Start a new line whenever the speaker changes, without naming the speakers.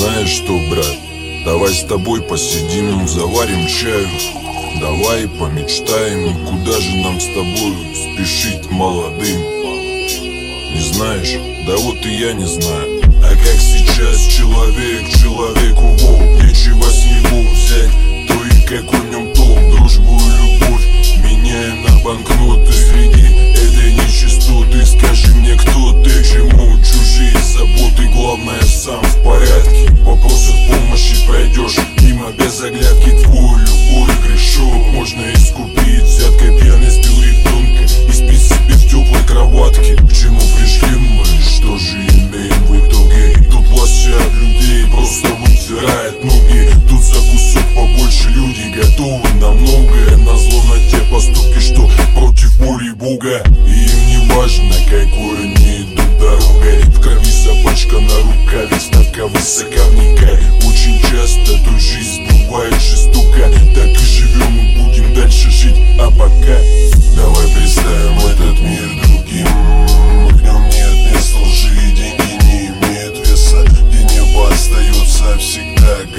Знаешь что, брат, давай с тобой посидим, заварим чаю. Давай помечтаем, куда же нам с тобой спешить молодым. Не знаешь? Да вот и я не знаю. А как сейчас человек человеку волк, нечего с него взять, то и какой в нем толк. Дружбу и любовь меняем на банкноты среди этой нечистоты. Скажи мне, кто ты, к чему чужие заботы? Главное, сам в порядке. Попросят помощи, пройдешь мимо без оглядки. Твой любой грешок можно искупить взяткой, пьяностью ребенка и спить себе в теплой кроватке. К чему пришли мы, что же имеем в итоге? Тут власть от людей просто вытирает ноги. Тут за кусок побольше люди готовы на многое, назло на те поступки, что против воли Бога. И им не важно, какой они идут дорогой. В крови запачкана рука, ведь ставка высока, вникай. Очень часто той жизнь бывает жестока. Так и живем и будем дальше жить, а пока давай представим этот мир другим. В нем нет места лжи, деньги не имеют веса, где небо остается всегда